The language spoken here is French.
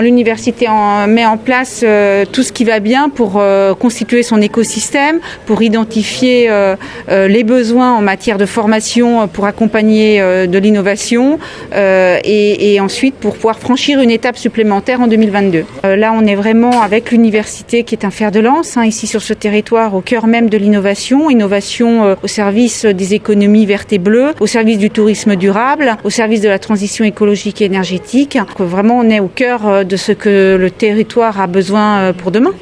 L'université met en place tout ce qui va bien pour constituer son écosystème, pour identifier les besoins en matière de formation pour accompagner de l'innovation et ensuite pour pouvoir franchir une étape supplémentaire en 2022. Là, on est vraiment avec l'université qui est un fer de lance, ici sur ce territoire, au cœur même de l'innovation. Innovation au service des économies vertes et bleues, au service du tourisme durable, au service de la transition écologique et énergétique. Donc, vraiment, on est au cœur de ce que le territoire a besoin pour demain.